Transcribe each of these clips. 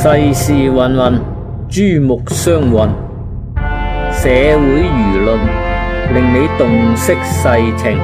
世事芸芸，珠目相混，社會輿論令你洞悉世情。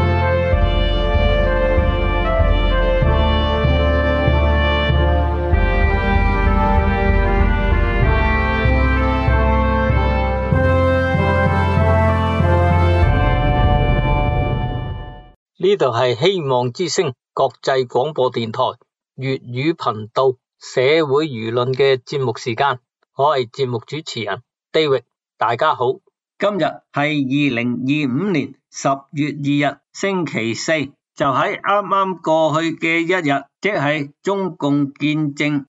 呢度係希望之聲國際廣播電台粵語頻道社會輿論嘅節目時間，我係節目主持人 David， 大家好。 今日係2025年10月2日星期四，就喺啱啱過去嘅一日，即係中共建政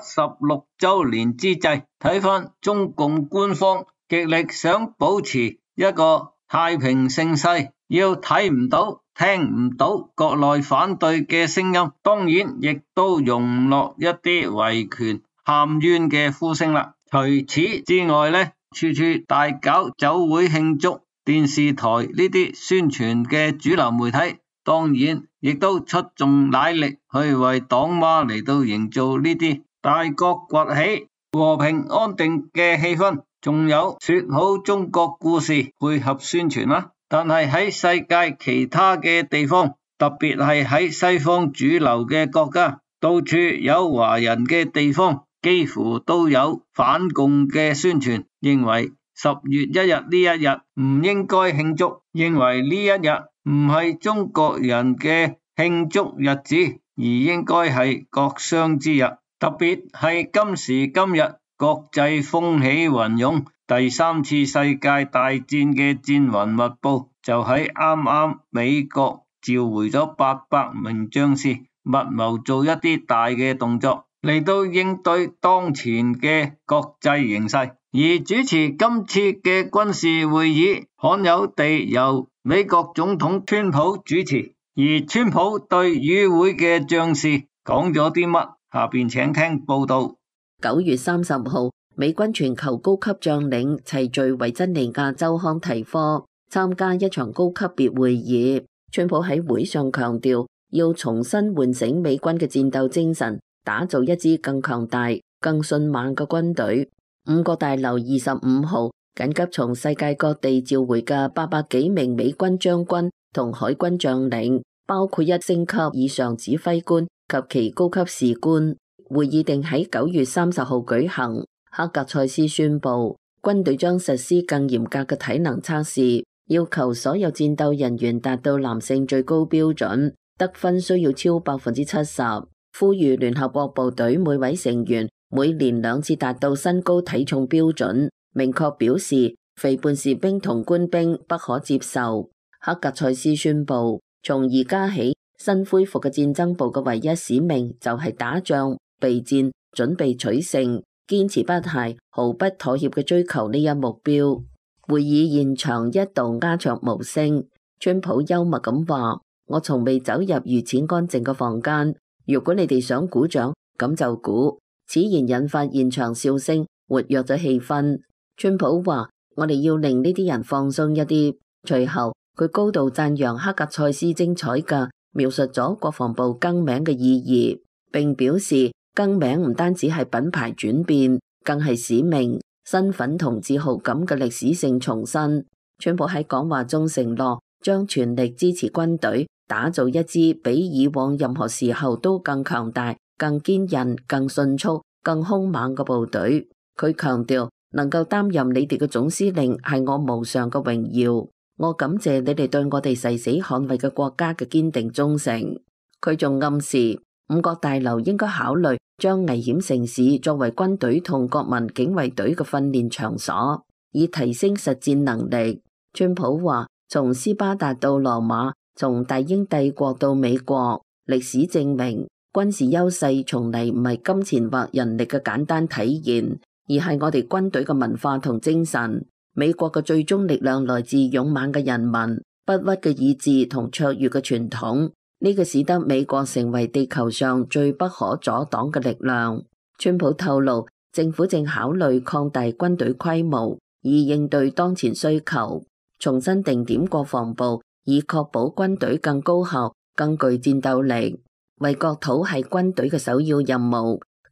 76週年之際，睇返中共官方極力想保持一個太平盛世，要睇唔到聽唔到國內反對嘅聲音，當然亦都容唔落一啲維權喊冤嘅呼聲啦。除此之外呢，處處大搞酒會慶祝，電視台呢啲宣傳嘅主流媒體當然亦都出盡奶力去為黨媽嚟到營造呢啲大國崛起和平安定嘅氣氛，仲有說好中國故事配合宣傳啦。但係喺世界其他嘅地方，特別係喺西方主流嘅國家，到處有華人嘅地方，幾乎都有反共嘅宣傳，認為10月1日呢一日唔應該慶祝，認為呢一日唔係中國人嘅慶祝日子，而應該係國殤之日。特別係今時今日國際風起雲湧，第3次世界大戰嘅戰雲密布，就喺啱啱美國召回咗800名將士，密謀做一啲大嘅動作，嚟到應對當前嘅國際形勢。而主持今次嘅軍事會議，罕有地由美國總統川普主持，而川普對與會嘅將士講咗啲乜？下邊請聽報道。 9月30號，美軍全球高級將領齊聚維珍尼亞州康提科，參加一場高級別會議。川普喺會上強調，要重新喚醒美軍嘅戰鬥精神，打造一支更強大、更迅猛嘅軍隊。五角大樓25號緊急從世界各地召回嘅800幾名美軍將軍同海軍將領，包括1星級以上指揮官及其高級士官。會議定喺9月30號舉行。克格塞斯宣布，軍隊將實施更嚴格嘅體能測試，要求所有戰鬥人員達到男性最高標準，得分需要超70%。呼籲聯合國部隊每位成員每年2次達到身高體重標準，明確表示肥胖士兵同官兵不可接受。克格塞斯宣布，從而家起，新恢復嘅戰爭部嘅唯一使命就係打仗、備戰、準備取勝，堅持不懈、毫不妥協嘅追求呢一目標。會議現場一度鴉雀無聲。川普幽默咁話：我從未走入如此安靜嘅房間，如果你哋想鼓掌，咁就鼓。此言引發現場笑聲，活躍咗氣氛。川普話：我哋要令呢啲人放鬆一啲。隨後，佢高度讚揚克格塞斯精彩嘅描述咗國防部更名嘅意義，並表示更名唔單止係品牌轉變，更係使命、身份同自豪感嘅歷史性重申。川普喺講話中承諾將全力支持軍隊，打造一支比以往任何時候都更強大、更堅韌、更迅速、更兇猛嘅部隊。佢強調，能夠擔任你哋嘅總司令係我無上嘅榮耀。我感謝你哋對我哋誓死捍衛嘅國家嘅堅定忠誠。佢仲暗示五角大樓應該考慮將危險城市作為軍隊同國民警衛隊嘅訓練場所，以提升實戰能力。川普話：從斯巴達到羅馬，從大英帝國到美國，歷史證明軍事優勢從嚟唔係金錢或人力嘅簡單體現，而係我哋軍隊嘅文化同精神。美國嘅最終力量來自勇猛嘅人民、不屈嘅意志同卓越嘅傳統，呢個使得美國成為地球上最不可阻擋嘅力量。川普透露，政府正考慮擴大軍隊規模，以應對當前需求，重新定點國防部，以確保軍隊更高效、更具戰鬥力。為國土係軍隊嘅首要任務。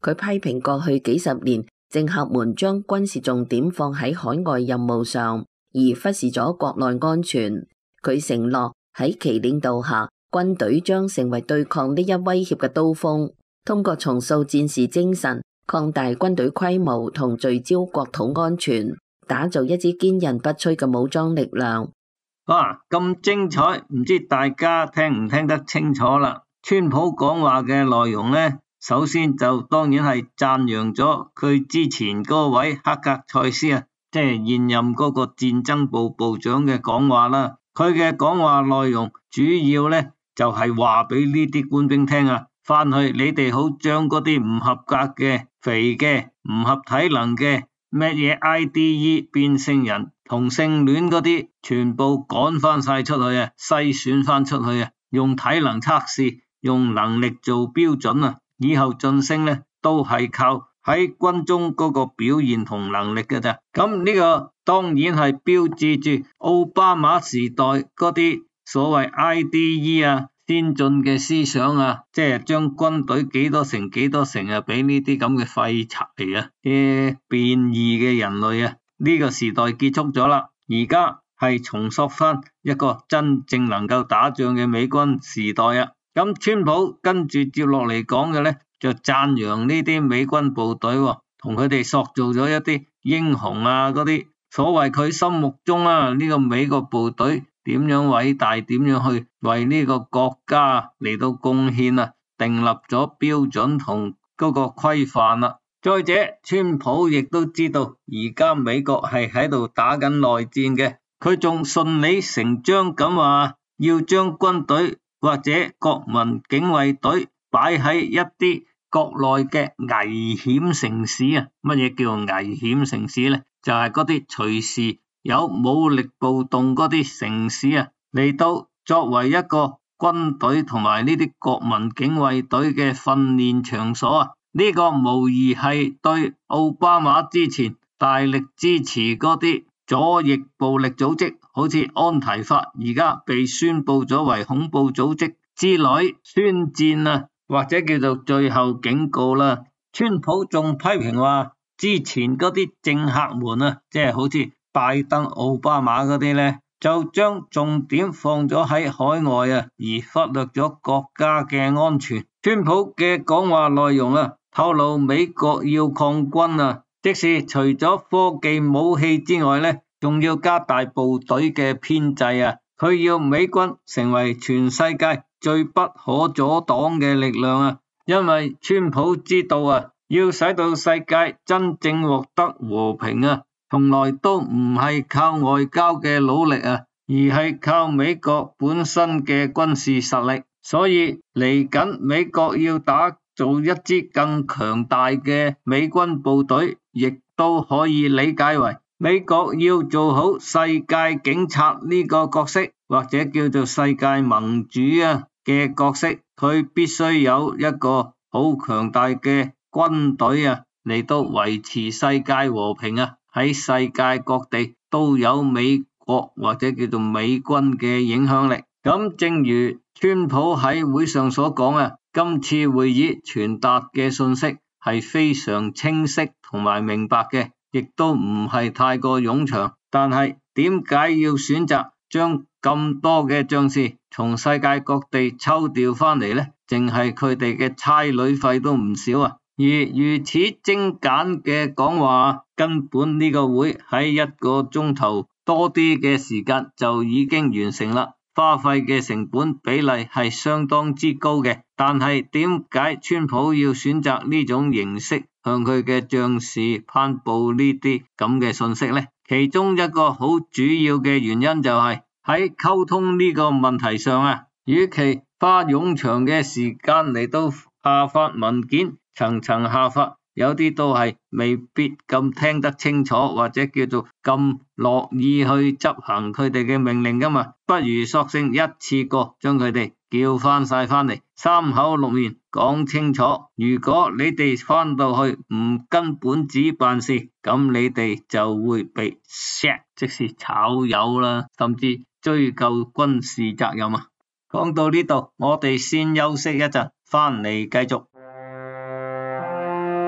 佢批評過去幾十年政客們將軍事重點放喺海外任務上，而忽視咗國內安全。佢承諾喺其領導下，軍隊將成為對抗呢一威脅嘅刀鋒，通過重塑戰士精神、擴大軍隊規模同聚焦國土安全，打造一支堅韌不摧嘅武裝力量。 哇，咁精彩，唔知大家聽唔聽得清楚啦？川普講話嘅內容呢，首先就當然係讚揚咗佢之前嗰位黑格塞斯啊，即係現任嗰個戰爭部部長嘅講話啦。佢嘅講話內容主要呢就係話俾呢啲官兵聽啊，翻去你哋好將嗰啲唔合格嘅、肥嘅、唔合體能嘅、乜嘢 IDE 變性人、同性戀嗰啲，全部趕翻晒出去啊，篩選翻出去啊，用體能測試、用能力做標準啊，以後晉升呢都係靠喺軍中嗰個表現同能力嘅咋。咁呢個當然係標誌住奧巴馬時代嗰啲所謂 IDE 啊，先進嘅思想啊，即係將軍隊幾多成啊，俾呢啲咁嘅廢柴啊，啲變異嘅人類啊，呢個時代結束咗啦，而家係重塑翻一個真正能夠打仗嘅美軍時代啊。咁川普跟住接落嚟講嘅呢，就讚揚呢啲美軍部隊，同佢哋塑造咗一啲英雄啊，嗰啲所謂佢心目中啊呢個美國部隊點樣偉大，點樣去為呢個國家嚟到貢獻啊，訂立咗標準同嗰個規範啦。再者，川普亦都知道而家美國係喺度打緊內戰嘅，佢仲順理成章咁話要將軍隊或者國民警衛隊擺喺一啲國內嘅危險城市啊。乜嘢叫危險城市呢？就係嗰啲隨時有武力暴動嗰啲城市啊，嚟到作為一個軍隊同埋呢啲國民警衛隊嘅訓練場所啊。呢個無疑係對奧巴馬之前大力支持嗰啲左翼暴力組織，好似安提法而家被宣布咗為恐怖組織之類宣戰啊，或者叫做最後警告啦。川普仲批評話，之前嗰啲政客們啊，即係好似拜登、奧巴馬嗰啲呢，就將重點放咗喺海外啊，而忽略咗國家嘅安全。川普嘅講話內容啊，透露美國要抗軍啊，即是除咗科技武器之外呢，仲要加大部隊嘅編制啊。佢要美軍成為全世界最不可阻擋嘅力量啊，因為川普知道啊，要使到世界真正獲得和平啊，從來都唔係靠外交嘅努力啊，而係靠美國本身嘅軍事實力。所以嚟緊美國要打造一支更強大嘅美軍部隊，亦都可以理解為美國要做好世界警察呢個角色，或者叫做世界盟主啊嘅角色，佢必須有一個好強大嘅軍隊啊，嚟到維持世界和平啊，喺世界各地都有美國或者叫做美軍嘅影響力。咁正如川普喺會上所講啊，今次會議傳達嘅信息係非常清晰同埋明白嘅，亦都唔係太過冗長。但係點解要選擇將咁多嘅將士從世界各地抽調翻嚟呢？淨係佢哋嘅差旅費都唔少啊！而如此精簡嘅講話，根本呢個會喺1個鐘頭多啲嘅時間就已經完成啦。花費嘅成本比例係相當之高嘅，但係點解川普要選擇呢種形式向佢嘅將士頒布呢啲咁嘅信息呢？其中一個好主要嘅原因就係喺溝通呢個問題上啊，與其花冗長嘅時間嚟到下發文件，層層下發，有啲都係未必咁聽得清楚，或者叫做咁樂意去執行佢哋嘅命令噶嘛，不如索性一次過將佢哋叫翻晒翻嚟，三口六面講清楚。如果你哋翻到去唔跟本子辦事，咁你哋就會被 sack， 即是炒魷啦，甚至追究軍事責任啊。講到呢度，我哋先休息一陣，翻嚟繼續。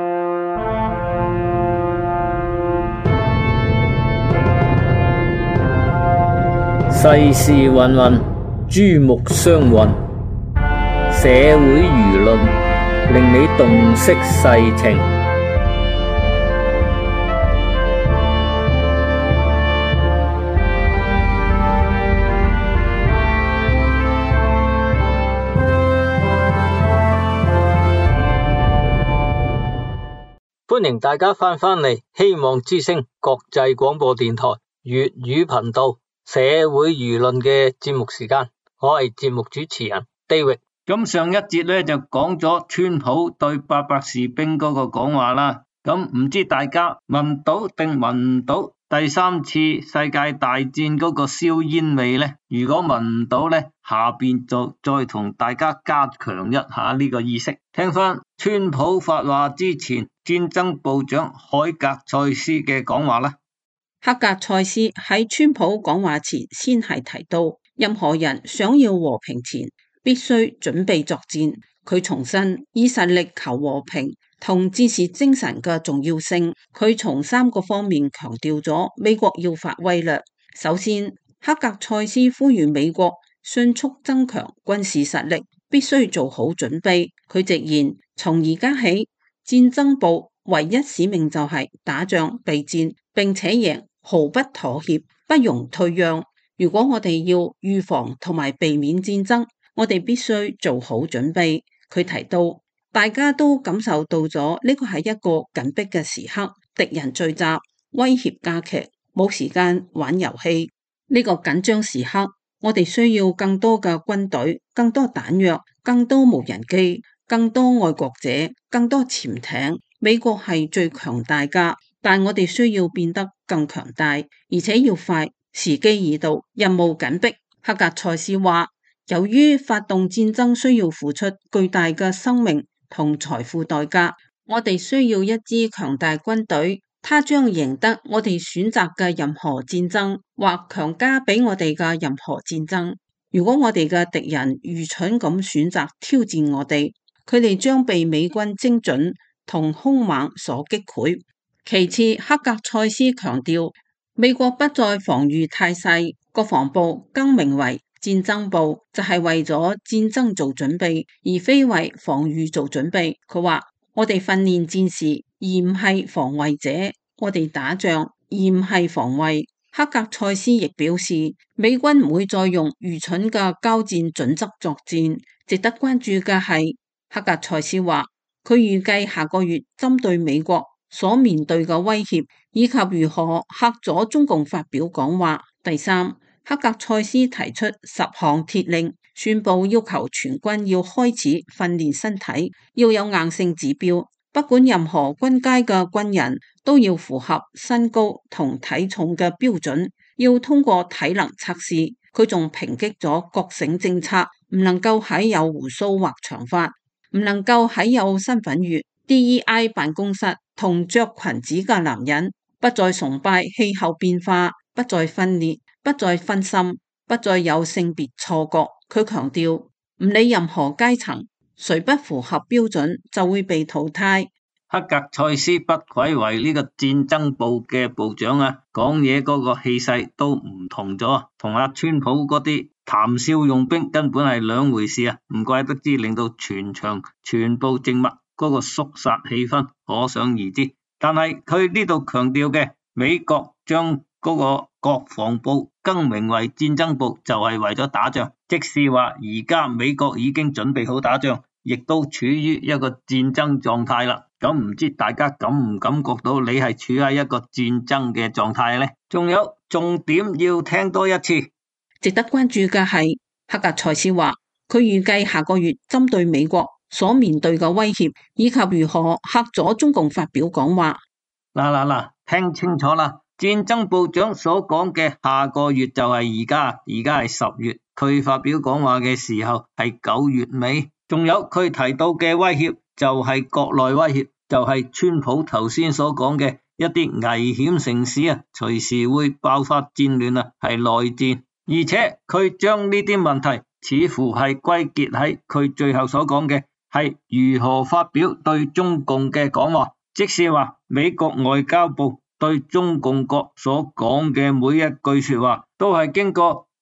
世事芸芸，珠目相混，社會輿論令你洞悉世情。歡迎大家翻嚟希望之聲國際廣播電台粵語頻道社會輿論嘅節目時間，我係節目主持人 David。 咁上一節咧就講咗川普對800士兵嗰個講話啦。咁唔知大家聞到定聞唔到第三次世界大戰嗰個硝煙味呢？如果聞唔到呢，下邊就再同大家加強一下呢個意識。聽翻川普發話之前，戰爭部長海格賽斯嘅講話啦。 海格賽斯喺川普講話前先係提到，任何人想要和平前必須準備作戰。佢重申以實力求和平同戰士精神嘅重要性。佢從3個方面強調咗美國要發威略。首先，海格賽斯呼籲美國迅速增強軍事實力，必須做好準備。佢直言，從而家起，戰爭部唯一使命就係打仗備戰，並且贏，毫不妥協，不容退讓。如果我哋要預防同埋避免戰爭，我哋必須做好準備。佢提到，大家都感受到咗呢個係一個緊迫嘅時刻，敵人聚集，威脅加劇，冇時間玩遊戲。呢個緊張時刻，我哋需要更多嘅軍隊，更多彈藥，更多無人機，更多愛國者，更多潛艇。美國係最強大㗎，但我哋需要變得更強大，而且要快。時機已到，任務緊迫。海格賽斯話，由於發動戰爭需要付出巨大嘅生命同財富代價，我哋需要一支強大軍隊，它將贏得我哋選擇嘅任何戰爭，或強加俾我哋嘅任何戰爭。如果我哋嘅敵人愚蠢咁選擇挑戰我哋，佢哋將被美軍精準同兇猛所擊潰。其次，海格賽斯強調，美國不再防禦態勢，國防部更名為戰爭部，就係為咗戰爭做準備，而非為防禦做準備。佢話，我哋訓練戰士，而唔係防衛者；我哋打仗，而唔係防衛。海格賽斯亦表示，美軍唔會再用愚蠢嘅交戰準則作戰。值得關注嘅係，海格賽斯話，佢預計下個月針對美國所面對嘅威脅，以及如何嚇阻中共發表講話。第三，海格賽斯提出10項鐵令，宣布要求全軍要開始訓練身體，要有硬性指標，不管任何軍階嘅軍人都要符合身高同體重嘅標準，要通過體能測試。佢仲抨擊咗覺醒政策，唔能夠喺有鬍鬚或長髮，唔能夠喺有身份閱 DEI 辦公室同着裙子嘅男人，不再崇拜氣候變化，不再分裂，不再分心，不再有性別錯覺。佢強調，唔理任何階層，誰不符合標準就會被淘汰。 海格賽斯不愧為呢個戰爭部嘅部長啊，講嘢嗰個氣勢都唔同咗，同阿川普嗰啲談笑用兵根本係兩回事啊！唔怪得知令到全場全部靜默，嗰個肅殺氣氛可想而知。但係佢呢度強調嘅，美國將嗰個國防部更名為戰爭部，就係為咗打仗，即是話而家美國已經準備好打仗，亦都處於一個戰爭狀態啦。咁唔知大家感唔感覺到你係處喺一個戰爭嘅狀態呢？仲有重點要聽多一次。 值得關注嘅係，海格賽斯話，佢預計下個月針對美國所面對嘅威脅，以及如何嚇阻中共發表講話。 嗱，聽清楚啦！戰爭部長所講嘅下個月就係而家係10月，佢發表講話嘅時候係9月尾。仲有佢提到嘅威脅就係國內威脅，就係川普頭先所講嘅一啲危險城市啊，隨時會爆發戰亂啊，係內戰。而且佢將呢啲問題似乎係歸結喺佢最後所講嘅係如何發表對中共嘅講話，即是話美國外交部對中共國所講嘅每一句說話都係經過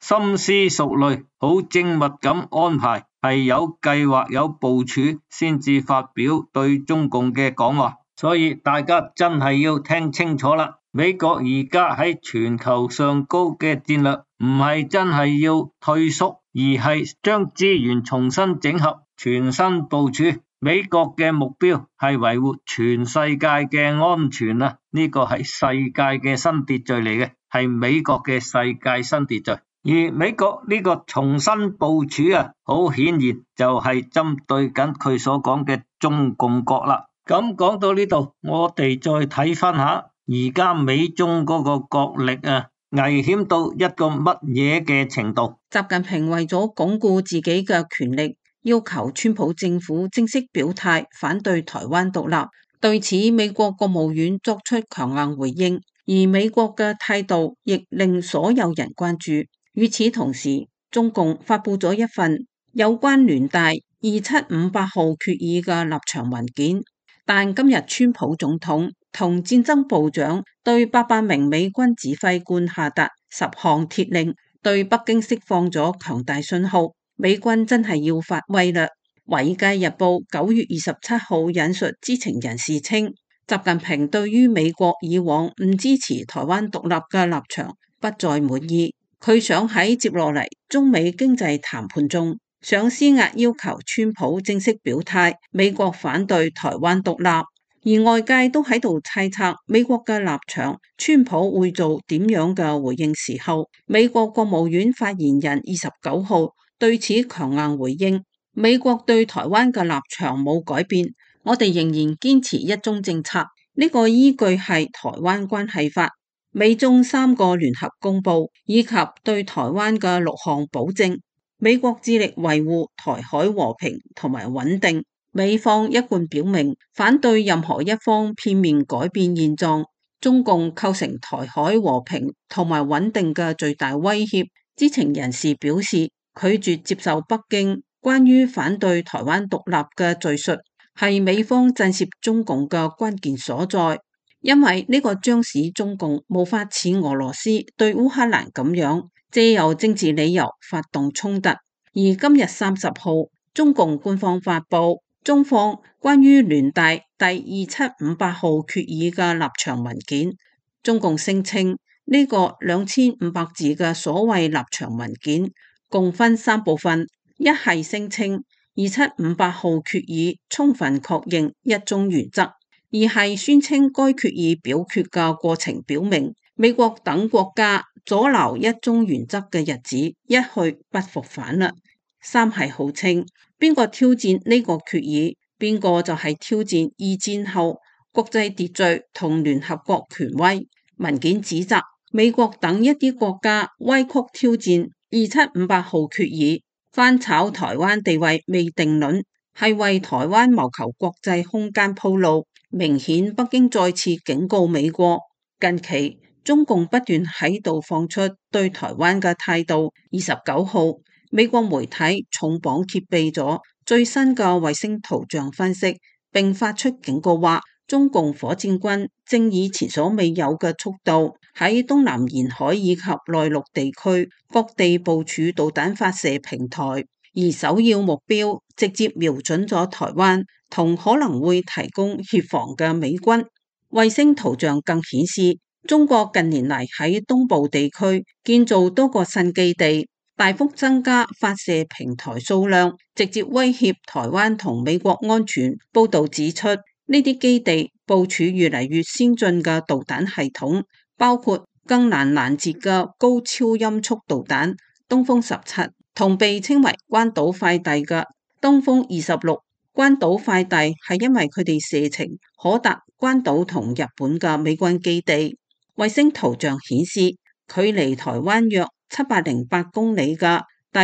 深思熟慮，好精密咁安排，係有計劃有部署先至發表對中共嘅講話。所以大家真係要聽清楚啦，美國而家喺全球上高嘅戰略唔係真係要退縮，而係將資源重新整合，全新部署。美國嘅目標係維護全世界嘅安全啊！呢個係世界嘅新秩序嚟嘅，係美國嘅世界新秩序。而美國呢個重新部署啊，好顯然就係針對緊佢所講嘅中共國啦。咁講到呢度，我哋再睇翻下而家美中嗰個國力啊，危險到一個乜嘢嘅程度？ 習近平為咗鞏固自己嘅權力，要求川普政府正式表態反對台灣獨立。對此，美國國務院作出強硬回應，而美國嘅態度亦令所有人關注。與此同時，中共發佈咗一份有關聯大2758號決議嘅立場文件，但今日川普總統同戰爭部長對800名美軍指揮官下達10項鐵令，對北京釋放咗強大信號，美軍真係要發威啦。《華爾街日報》9月27號引述知情人士稱，習近平對於美國以往唔支持台灣獨立嘅立場不再滿意，佢想喺接落嚟中美經濟談判中想施壓，要求川普正式表態美國反對台灣獨立，而外界都喺度猜測美國嘅立場，川普會做點樣嘅回應時候，美國國務院發言人29號對此強硬回應，美國對台灣嘅立場冇改變，我哋仍然堅持一中政策，呢個依據係台灣關係法、美中3個聯合公報以及對台灣嘅6項保證。美國致力維護台海和平同埋穩定，美方一貫表明反對任何一方片面改變現狀，中共構成台海和平同埋穩定嘅最大威脅。知情人士表示，拒絕接受北京關於反對台灣獨立嘅敘述，係美方震懾中共嘅關鍵所在，因為呢個將使中共無法似俄羅斯對烏克蘭咁樣借由政治理由發動衝突。而今日30號，中共官方發布中方關於聯大第2758號決議嘅立場文件，中共聲稱呢個2500字嘅所謂立場文件共分3部分。一係聲稱2758號決議充分確認一中原則，二係宣稱該決議表決嘅過程表明美國等國家阻撓一中原則嘅日子一去不復返啦。三係號稱邊個挑戰呢個決議，邊個就係挑戰二戰後國際秩序同聯合國權威。文件指責美國等一啲國家歪曲挑戰2758號決議，翻炒台灣地位未定論，係為台灣謀求國際空間鋪路。明顯北京再次警告美國，近期中共不斷喺度放出對台灣嘅態度。29號，美國媒體重磅揭秘咗最新嘅衛星圖像分析，並發出警告話，中共火箭軍正以前所未有嘅速度喺東南沿海以及內陸地區各地部署導彈發射平台，而首要目標直接瞄準咗台灣同可能會提供協防嘅美軍。衛星圖像更顯示，中國近年嚟喺東部地區建造多個新基地，大幅增加發射平台數量，直接威脅台灣同美國安全。報道指出，呢啲基地部署越嚟越先進嘅導彈系統，包括更難攔截嘅高超音速導彈東風17，同被稱為關島快遞嘅東風26。關島快遞係因為佢哋射程可達關島同日本嘅美軍基地。衛星圖像顯示，距離台灣約708公里嘅第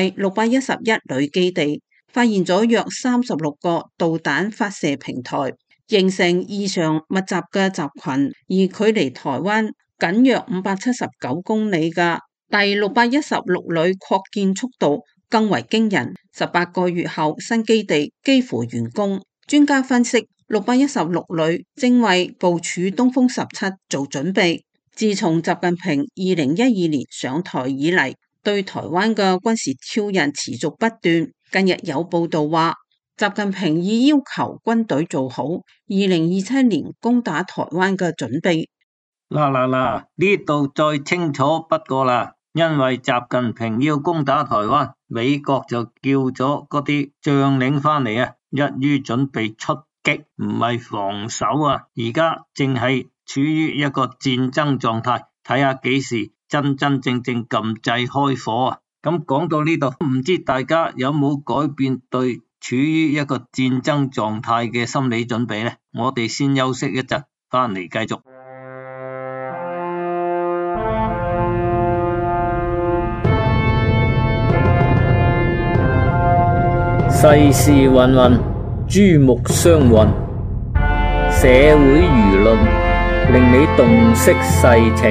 611旅基地發現咗約36個導彈發射平台，形成異常密集嘅集群，而距離台灣僅約579公里嘅第616旅擴建速度更為驚人。18個月後，新基地幾乎完工。專家分析，616旅正為部署東風17做準備。自從習近平2012年上台以嚟， 對台灣嘅軍事挑釁持續不斷。近日有報道話，習近平已要求軍隊做好2027年攻打台灣嘅準備。 嗱，呢度再清楚不過啦，因為習近平要攻打台灣，美國就叫咗嗰啲將領翻嚟啊，一於準備出擊，唔係防守啊，而家正係處於一個戰爭狀態，睇下幾時真正撳掣開火啊！咁講到呢度，唔知大家有冇改變對處於一個戰爭狀態嘅心理準備呢？我哋先休息一陣，翻嚟繼續。 世事芸芸，珠目相混，社會輿論令你洞悉世情。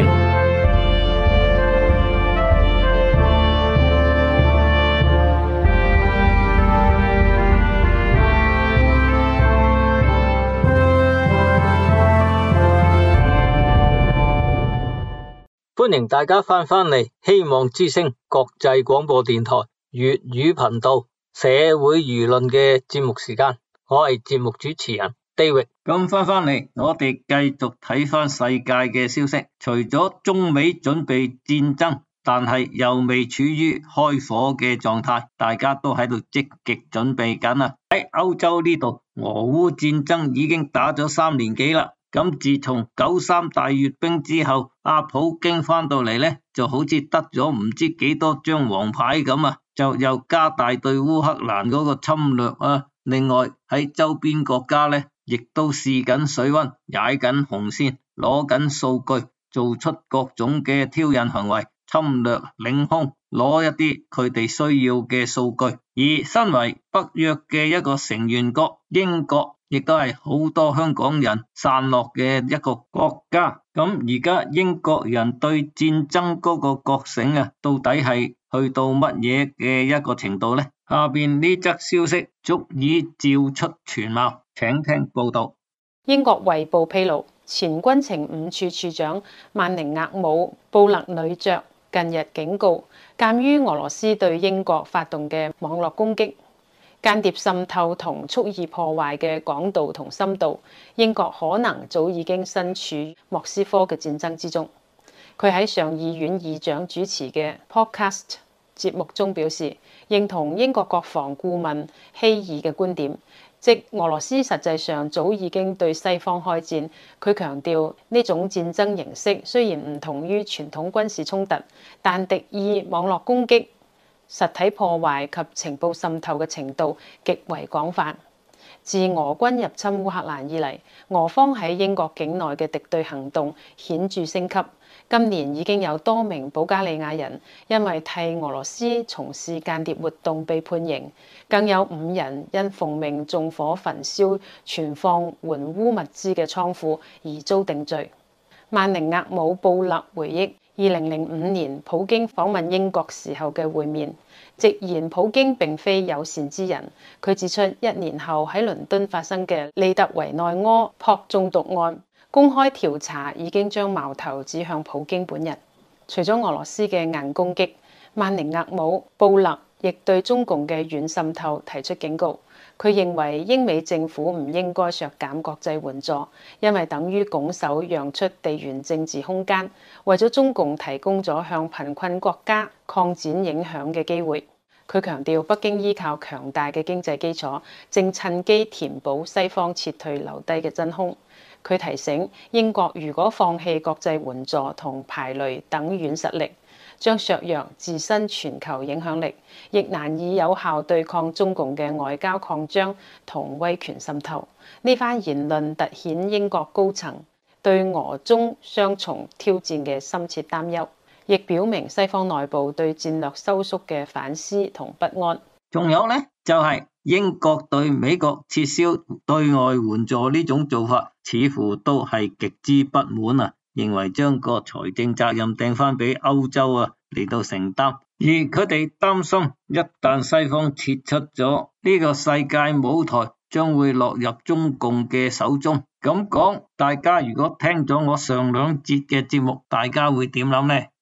歡迎大家翻嚟希望之聲國際廣播電台粵語頻道社會輿論嘅節目時間，我係節目主持人 David。 咁翻嚟，我哋繼續睇翻世界嘅消息。除咗中美準備戰爭，但係又未處於開火嘅狀態，大家都喺度積極準備緊啊！喺歐洲呢度，俄烏戰爭已經打咗3年幾啦。咁自從93大閱兵之後，阿普京翻到嚟呢，就好似得咗唔知幾多張黃牌咁啊，就又加大對烏克蘭嗰個侵略啊。另外喺周邊國家呢，亦都試緊水溫，踩緊紅線，攞緊數據，做出各種嘅挑釁行為，侵略領空，攞一啲佢哋需要嘅數據。而身為北約嘅一個成員國，英國亦都係好多香港人散落嘅一個國家。咁而家英國人對戰爭嗰個覺醒啊，到底係去到乜嘢嘅一個程度呢？下邊呢則消息足以照出全貌，請聽報道。 英國衛報披露，前軍情五處處長曼寧厄姆布勒女爵近日警告，鑑於俄羅斯對英國發動嘅網絡攻擊、間諜滲透同蓄意破壞嘅廣度同深度，英國可能早已經身處莫斯科嘅戰爭之中。佢喺上議院議長主持嘅 podcast 節目中表示，認同英國國防顧問希爾嘅觀點，即俄羅斯實際上早已經對西方開戰。佢強調呢種戰爭形式雖然唔同於傳統軍事衝突，但敵意網絡攻擊、實體破壞及情報滲透嘅程度極為廣泛。自俄軍入侵烏克蘭以嚟，俄方喺英國境內嘅敵對行動顯著升級。今年已經有多名保加利亞人因為替俄羅斯從事間諜活動被判刑，更有5人因奉命縱火焚燒存放援烏物資嘅倉庫而遭定罪。曼寧厄姆布勒回憶2005年普京訪問英國時候嘅會面，直言普京並非友善之人。佢指出，1年後喺倫敦發生嘅利特維內柯撲中毒案，公開調查已經將矛頭指向普京本人。除咗俄羅斯嘅硬攻擊，曼寧厄姆布勒亦對中共嘅軟滲透提出警告。佢認為英美政府唔應該削減國際援助，因為等於拱手讓出地緣政治空間，為咗中共提供咗向貧困國家擴展影響嘅機會。佢強調北京依靠強大嘅經濟基礎，正趁機填補西方撤退留低嘅真空。佢提醒英國，如果放棄國際援助同排雷等軟實力，將削弱自身全球影響力，亦難以有效對抗中共嘅外交擴張同威權滲透。呢番言論突顯英國高層對俄中雙重挑戰嘅深切擔憂，亦表明西方內部對戰略收縮嘅反思同不安。 仲有呢，就係英國對美國撤銷對外援助呢種做法，似乎都係極之不滿啊！認為將個財政責任掟翻俾歐洲啊嚟到承擔，而佢哋擔心一旦西方撤出咗呢個世界舞台，將會落入中共嘅手中。咁講，大家如果聽咗我上2節嘅節目，大家會點諗呢？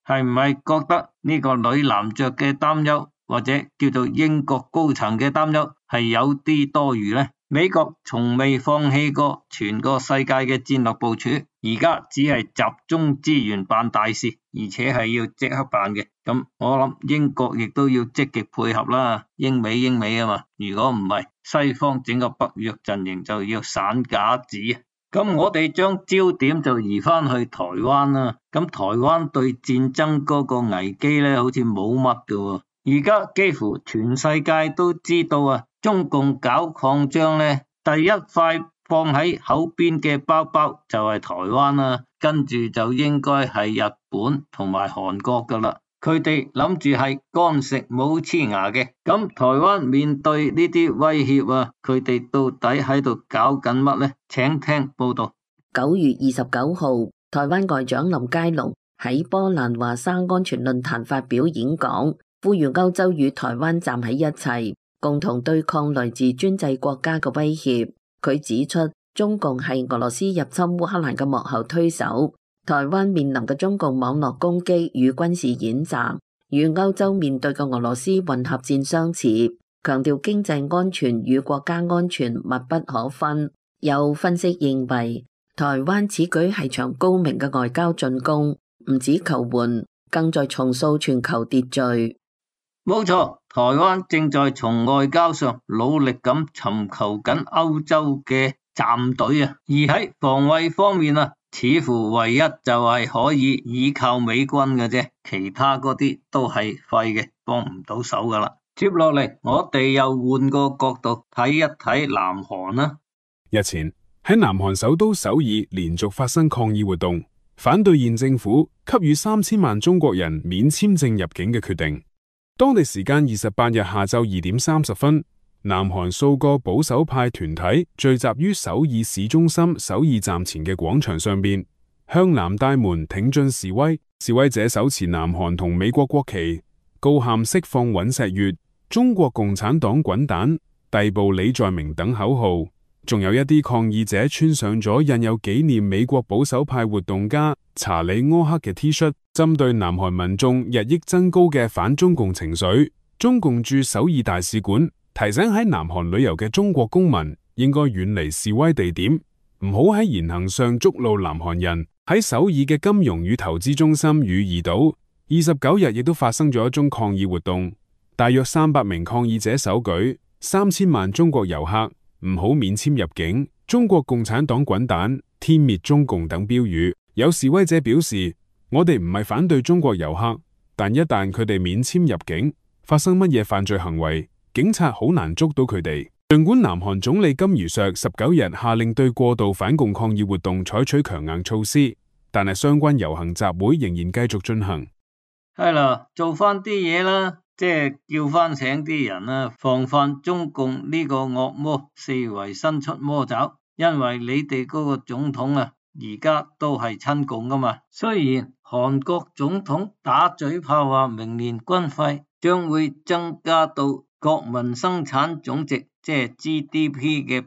係唔係覺得呢個女男爵嘅擔憂，或者叫做英國高層嘅擔憂係有啲多餘呢？美國從未放棄過全個世界嘅戰略部署，而家只係集中資源辦大事，而且係要即刻辦嘅。咁我諗英國亦都要積極配合啦，英美啊嘛。如果唔係，西方整個北約陣營就要散架子。咁我哋將焦點就移翻去台灣啦。咁台灣對戰爭嗰個危機呢，好似冇乜㗎。而家幾乎全世界都知道啊，中共搞擴張呢，第一塊放喺口邊嘅包包就係台灣啦，跟住就應該係日本同埋韓國噶啦。佢哋諗住係乾食冇黐牙嘅。咁台灣面對呢啲威脅啊，佢哋到底喺度搞緊乜呢？請聽報道。 9月29號，台灣外長林佳龍喺波蘭華沙安全論壇發表演講，呼籲歐洲與台灣站喺一齊，共同對抗來自專制國家嘅威脅。佢指出，中共係俄羅斯入侵烏克蘭嘅幕後推手，台灣面臨嘅中共網絡攻擊與軍事演習，與歐洲面對嘅俄羅斯混合戰相似，強調經濟安全與國家安全密不可分。有分析認為，台灣此舉係場高明嘅外交進攻，唔止求援，更在重塑全球秩序。 冇錯，台灣正在從外交上努力咁尋求緊歐洲嘅站隊啊，而喺防衛方面啊，似乎唯一就係可以依靠美軍嘅啫，其他嗰啲都係廢嘅，幫唔到手噶啦。接落嚟，我哋又換個角度睇一睇南韓啦。 日前喺南韓首都首爾連續發生抗議活動，反對現政府給予3000萬中國人免簽證入境嘅決定。當地時間28日下晝2點30分，南韓數個保守派團體聚集於首爾市中心首爾站前嘅廣場上邊，向南大門挺進示威。示威者手持南韓同美國國旗，高喊釋放尹錫悅、中國共產黨滾蛋、逮捕李在明等口號。仲有一啲抗議者穿上咗印有紀念美國保守派活動家查理柯克嘅 T 恤，針對南韓民眾日益增高嘅反中共情緒。中共駐首爾大使館提醒喺南韓旅遊嘅中國公民應該遠離示威地點，唔好喺言行上觸怒南韓人。喺首爾嘅金融與投資中心汝矣島29日亦都發生咗一宗抗議活動，大約300名抗議者手舉3000萬中國遊客唔好免簽入境、中國共產黨滾蛋、天滅中共等標語。有示威者表示，我哋唔係反對中國遊客，但一旦佢哋免簽入境，發生乜嘢犯罪行為，警察好難捉到佢哋。儘管南韓總理金宇碩19日下令對過度反共抗議活動採取強硬措施，但係相關遊行集會仍然繼續進行。 係啦，做翻啲嘢啦。即係叫翻醒啲人啦，防範中共呢個惡魔四圍伸出魔爪，因為你哋嗰個總統啊，而家都係親共噶嘛。雖然韓國總統打嘴炮話明年軍費將會增加到國民生產總值即係 GDP 嘅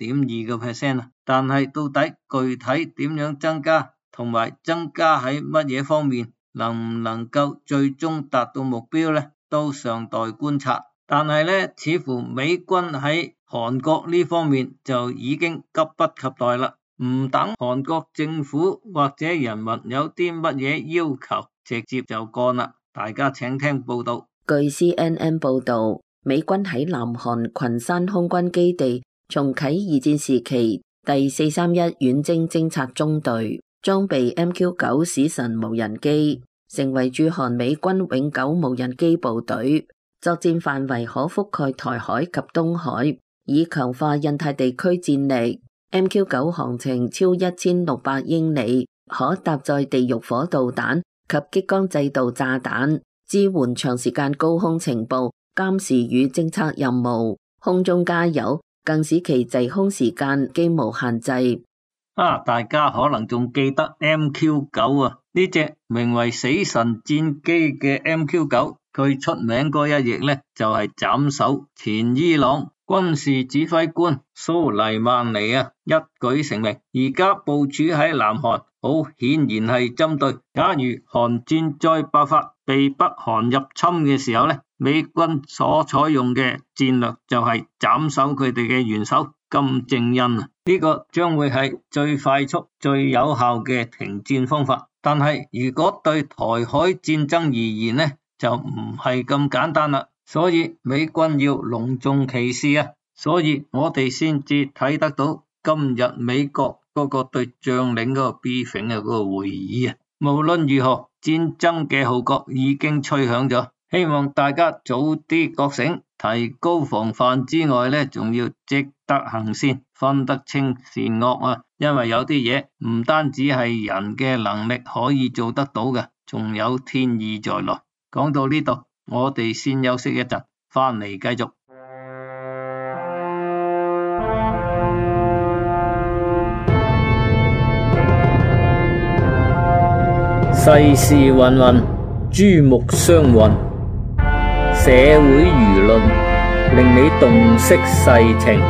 8.2%啊，但係到底具體點樣增加，同埋增加喺乜嘢方面，能唔能夠最終達到目標呢？都尚待觀察，但係呢，似乎美軍喺韓國呢方面就已經急不及待啦，唔等韓國政府或者人民有啲乜嘢要求，直接就幹啦。大家請聽報道。 據 CNN 報道，美軍喺南韓群山空軍基地重啟二戰時期第431遠征偵察中隊，裝備 MQ-9 史神無人機，成為駐韓美軍永久無人機部隊，作戰範圍可覆蓋台海及東海，以強化印太地區戰力。MQ-9 航程超1600英里，可搭載地獄火導彈及激光制導炸彈，支援長時間高空情報、監視與偵測任務。空中加油，更使其滯空時間幾無限制。 大家可能仲記得 MQ-9 啊，呢隻名為死神戰機嘅 MQ-9 佢出名嗰一役呢，就係斬首前伊朗軍事指揮官蘇黎曼尼啊，一舉成名。而家部署喺南韓，好顯然係針對，假如韓戰再爆發，被北韓入侵嘅時候呢，美軍所採用嘅戰略就係斬首佢哋嘅元首金正恩啊，呢個將會係最快速、最有效嘅停戰方法。但係如果對台海戰爭而言呢，就唔係咁簡單啦。所以美軍要隆重其事啊，所以我哋先至睇得到今日美國嗰個對將領嗰個 briefing 嘅嗰個會議啊。無論如何，戰爭嘅號角已經吹響咗，希望大家早啲覺醒，提高防範之外呢，仲要積德行善，分得清善惡啊。因為有啲嘢唔單止係人嘅能力可以做得到嘅，仲有天意在內。講到呢度，我哋先休息一陣，翻嚟繼續。 世事芸芸，珠目相混，社會輿論令你洞悉世情。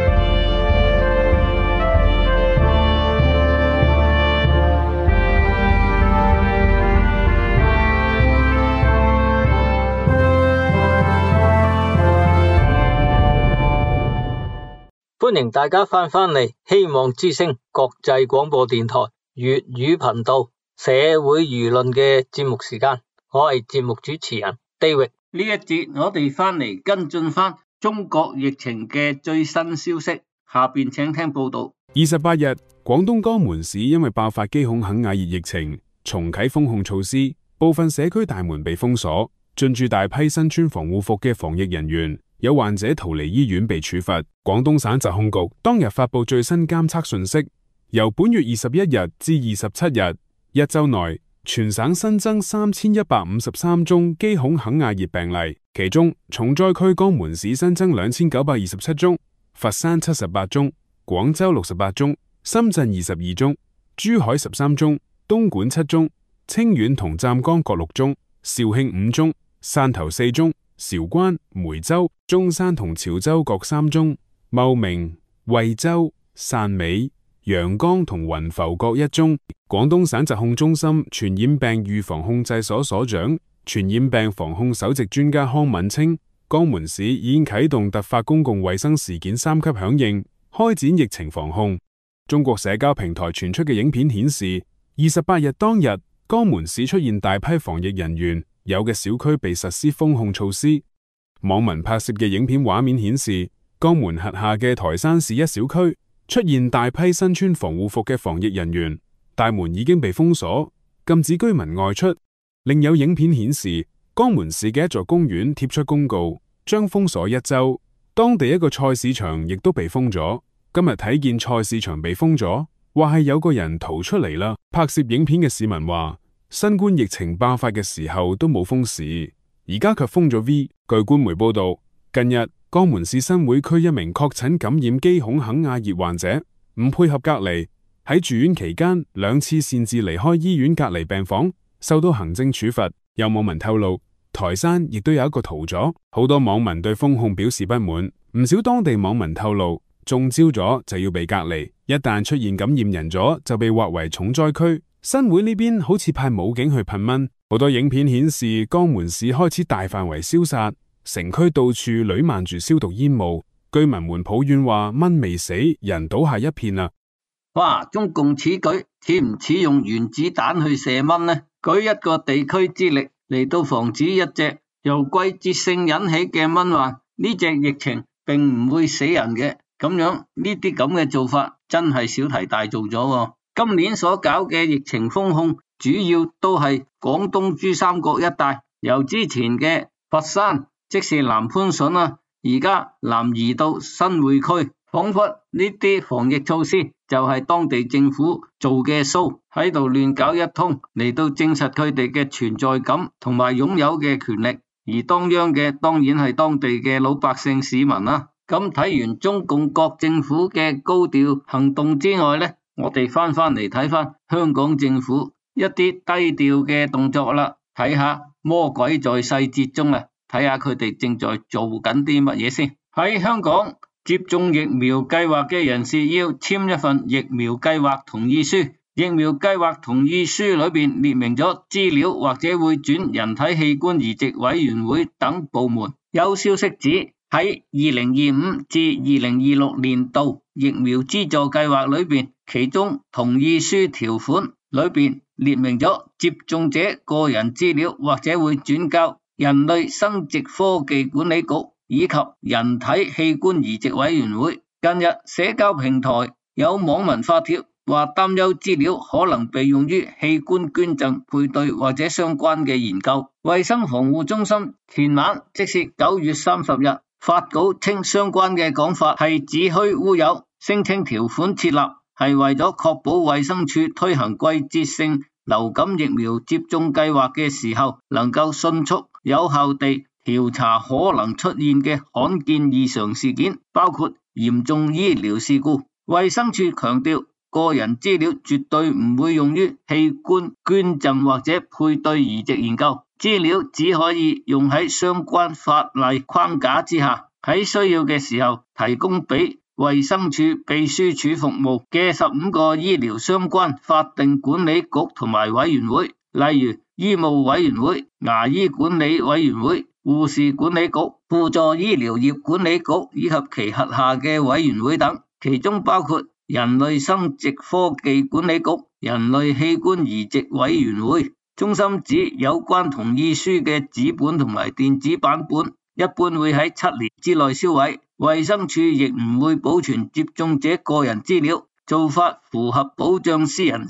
歡迎大家翻嚟希望之聲國際廣播電台粵語頻道社會輿論嘅節目時間，我係節目主持人 David。 呢一節我哋翻嚟跟進翻中國疫情嘅最新消息，下邊請聽報道。 28日，廣東江門市因為爆發基孔肯亞熱疫情，重啟封控措施，部分社區大門被封鎖，進駐大批身穿防護服嘅防疫人員。有患者逃離醫院被處罰。廣東省疾控局當日發布最新監測信息，由本月21日至27日，一周內全省新增3153宗基孔肯亞熱病例，其中重災區江門市新增2927宗，佛山78宗，廣州68宗，深圳22宗，珠海13宗，東莞7宗，清遠同湛江各6宗，肇慶5宗，汕頭4宗，韶關、梅州、中山同潮州各3宗，茂名、惠州、汕尾、陽江同雲浮各1宗。廣東省疾控中心傳染病預防控制所所長、傳染病防控首席專家康敏稱，江門市已經啟動突發公共衛生事件3級響應，開展疫情防控。中國社交平台傳出嘅影片顯示，28日當日，江門市出現大批防疫人員，有嘅小區被實施封控措施。網民拍攝嘅影片畫面顯示，江門轄下嘅台山市一小區出現大批身穿防護服嘅防疫人員，大門已經被封鎖，禁止居民外出。另有影片顯示，江門市嘅一座公園貼出公告，將封鎖1周。當地一個菜市場亦都被封咗。今日睇見菜市場被封咗，話係有個人逃出嚟啦。拍攝影片嘅市民話，新冠疫情爆發嘅時候都冇封市，而家卻封咗 V。據官媒報道，近日江門市新會區一名確診感染基孔肯亞熱患者唔配合隔離，喺住院期間2次擅自離開醫院隔離病房，受到行政處罰。有網民透露，台山亦都有一個逃咗。好多網民對封控表示不滿，唔少當地網民透露，中招咗就要被隔離，一旦出現感染人咗就被劃為重災區。新會呢邊好似派武警去噴蚊。好多影片顯示江門市開始大範圍消殺，城區到處瀰漫住消毒煙霧，居民們抱怨話蚊未死，人倒下一片啊！ 哇！中共此舉似唔似用原子彈去射蚊呢？舉一個地區之力嚟到防止一隻由季節性引起嘅蚊患，呢隻疫情並唔會死人嘅。咁樣呢啲咁嘅做法真係小題大做咗喎。今年所搞嘅疫情封控，主要都係廣東珠三角一帶，由之前嘅佛山，即是南番順啊，而家南移到新會區，仿佛呢啲防疫措施就係當地政府做嘅 show，喺度亂搞一通，嚟到證實佢哋嘅存在感同埋擁有嘅權力，而當央嘅當然係當地嘅老百姓市民啦。咁睇完中共各政府嘅高調行動之外呢，我哋翻嚟睇翻香港政府一啲低調嘅動作啦，睇下魔鬼在細節中啊，睇下佢哋正在做緊啲乜嘢先。喺香港接種疫苗計劃嘅人士要簽一份疫苗計劃同意書，疫苗計劃同意書裏邊列明咗資料或者會轉人體器官移植委員會等部門。有消息指喺2025至2026年度疫苗資助計劃裏邊，其中同意書條款裏邊列明咗接種者個人資料或者會轉交人類生殖科技管理局以及人體器官移植委員會。近日社交平台有網民發帖話擔憂資料可能被用於器官捐贈、配對或者相關嘅研究。衛生防護中心前晚即是9月30日發稿稱相關嘅講法係子虛烏有，聲稱條款設立係為咗確保衛生署推行季節性流感疫苗接種計劃嘅時候能夠迅速有效地調查可能出現嘅罕見異常事件，包括嚴重醫療事故。衛生署強調，個人資料絕對唔會用於器官捐贈或者配對移植研究，資料只可以用喺相關法例框架之下，喺需要嘅時候提供俾衛生署秘書處服務嘅15個醫療相關法定管理局同埋委員會，例如醫務委員會、牙醫管理委員會、護士管理局、輔助醫療業管理局以及其轄下嘅委員會等，其中包括人類生殖科技管理局、人類器官移植委員會。中心指有關同意書嘅紙本同埋電子版本一般會喺7年之內銷毀，衛生署亦唔會保存接種者個人資料，做法符合保障私隱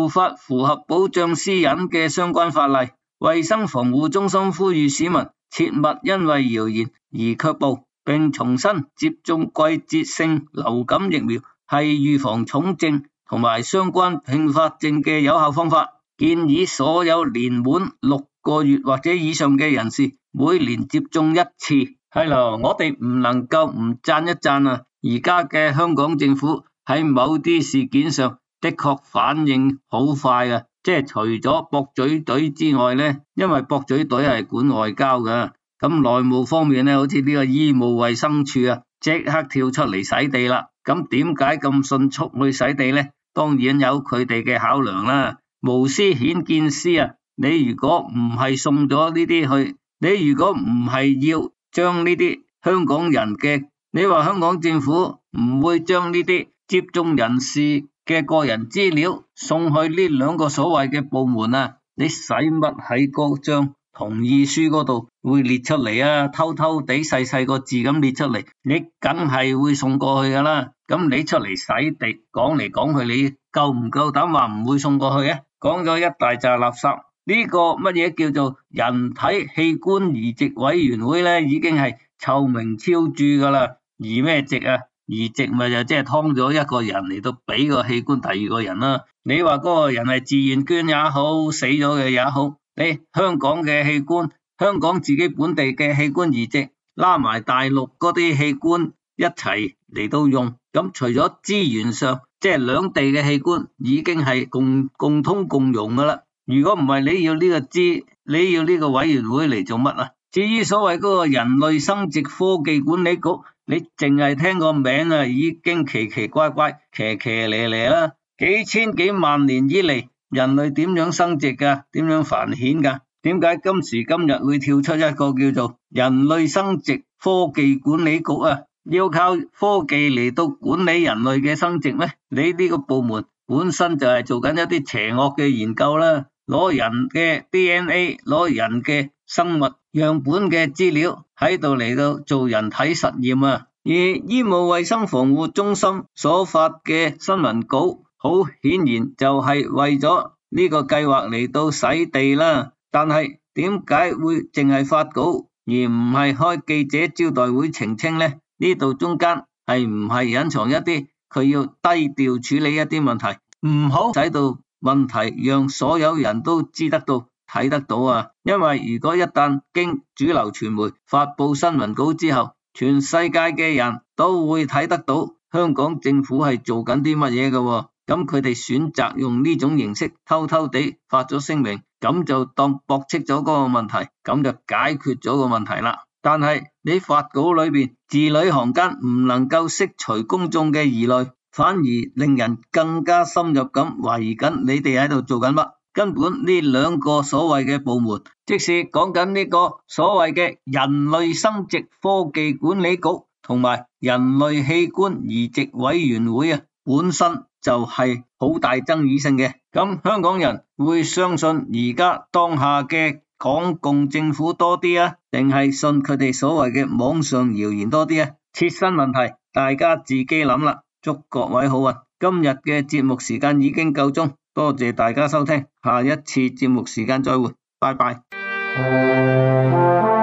嘅相關法例。衛生防護中心呼籲市民切勿因為謠言而卻步，並重申接種季節性流感疫苗係預防重症同埋相關併發症嘅有效方法，建議所有年滿6個月或者以上嘅人士每年接種1次。係咯，我哋唔能夠唔讚一讚啊！而家嘅香港政府喺某啲事件上的確反應好快啊！即係除咗駁嘴隊之外呢，因為駁嘴隊係管外交㗎，咁內務方面呢，好似呢個醫務衛生署啊，即刻跳出嚟洗地啦。咁點解咁迅速去洗地呢？當然有佢哋嘅考量啦。無私顯見私啊！你如果唔係送咗呢啲去，你如果唔係要將呢啲香港人嘅，你話香港政府唔會將呢啲接種人士嘅個人資料送去呢2個所謂嘅部門啊？你使乜喺嗰張同意書嗰度會列出嚟啊？偷偷地細細個字咁列出嚟，你梗係會送過去噶啦。咁你出嚟洗地講嚟講去，你夠唔夠膽話唔會送過去啊？講咗一大紮垃圾。呢個乜嘢叫做人體器官移植委員會呢？已經係臭名昭著噶啦。移咩植啊？移植咪就即係劏咗一個人嚟到俾個器官第2個人啦。你話嗰個人係自願捐也好，死咗嘅也好，你香港嘅器官，香港自己本地嘅器官移植，拉埋大陸嗰啲器官一齊嚟到用，咁除咗資源上，即係兩地嘅器官已經係共通共用噶啦。如果唔係，你要呢個委員會嚟做乜啊？至於所謂嗰個人類生殖科技管理局，你淨係聽個名啊，已經奇奇怪怪、騎騎咧咧啦。幾千幾萬年以嚟，人類點樣生殖噶？點樣繁衍噶？點解今時今日會跳出一個叫做人類生殖科技管理局啊？要靠科技嚟到管理人類嘅生殖咩？你呢個部門本身就係做緊一啲邪惡嘅研究啦。攞人嘅 DNA， 攞人嘅生物樣本嘅資料喺度嚟到做人體實驗啊！而醫務衛生防護中心所發嘅新聞稿，好顯然就係為咗呢個計劃嚟到洗地啦。但係點解會淨係發稿而唔係開記者招待會澄清呢？呢度中間係唔係隱藏一啲佢要低調處理一啲問題，唔好使到問題讓所有人都知得到睇得到啊！因為如果一旦經主流傳媒發佈新聞稿之後，全世界嘅人都會睇得到香港政府係做緊啲乜嘢嘅， 咁佢哋選擇用呢種形式偷偷地發咗聲明，咁就當駁斥咗嗰個問題，咁就解決咗個問題啦。但係你發稿裏邊字裏行間唔能夠釋除公眾嘅疑慮，反而令人更加深入咁懷疑緊你哋喺度做緊乜。根本呢兩個所謂嘅部門，即是講緊呢個所謂嘅人類生殖科技管理局同埋人類器官移植委員會啊，本身就係好大爭議性嘅。咁香港人會相信而家當下嘅港共政府多啲啊，定係信佢哋所謂嘅網上謠言多啲啊？切身問題，大家自己諗啦。祝各位好運！今日嘅節目時間已經夠鐘，多謝大家收聽，下一次節目時間再會，拜拜。